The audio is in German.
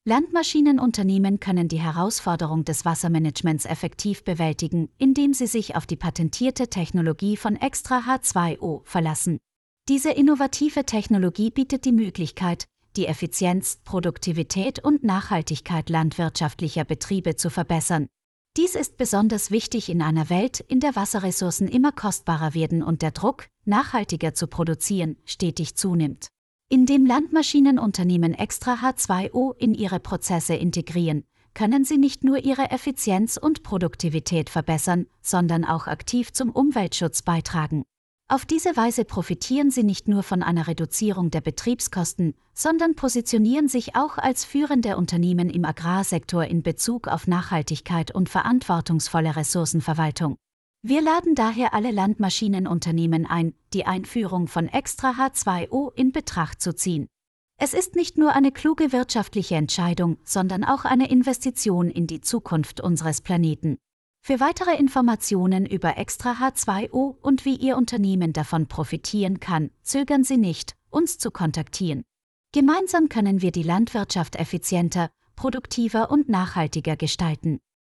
Landmaschinenunternehmen können die Herausforderung des Wassermanagements effektiv bewältigen, indem sie sich auf die patentierte Technologie von Extra H2O verlassen. Diese innovative Technologie bietet die Möglichkeit, die Effizienz, Produktivität und Nachhaltigkeit landwirtschaftlicher Betriebe zu verbessern. Dies ist besonders wichtig in einer Welt, in der Wasserressourcen immer kostbarer werden und der Druck, nachhaltiger zu produzieren, stetig zunimmt. Indem Landmaschinenunternehmen Extra H2O in ihre Prozesse integrieren, können sie nicht nur ihre Effizienz und Produktivität verbessern, sondern auch aktiv zum Umweltschutz beitragen. Auf diese Weise profitieren sie nicht nur von einer Reduzierung der Betriebskosten, sondern positionieren sich auch als führende Unternehmen im Agrarsektor in Bezug auf Nachhaltigkeit und verantwortungsvolle Ressourcenverwaltung. Wir laden daher alle Landmaschinenunternehmen ein, die Einführung von Extra H2O in Betracht zu ziehen. Es ist nicht nur eine kluge wirtschaftliche Entscheidung, sondern auch eine Investition in die Zukunft unseres Planeten. Für weitere Informationen über Extra H2O und wie Ihr Unternehmen davon profitieren kann, zögern Sie nicht, uns zu kontaktieren. Gemeinsam können wir die Landwirtschaft effizienter, produktiver und nachhaltiger gestalten.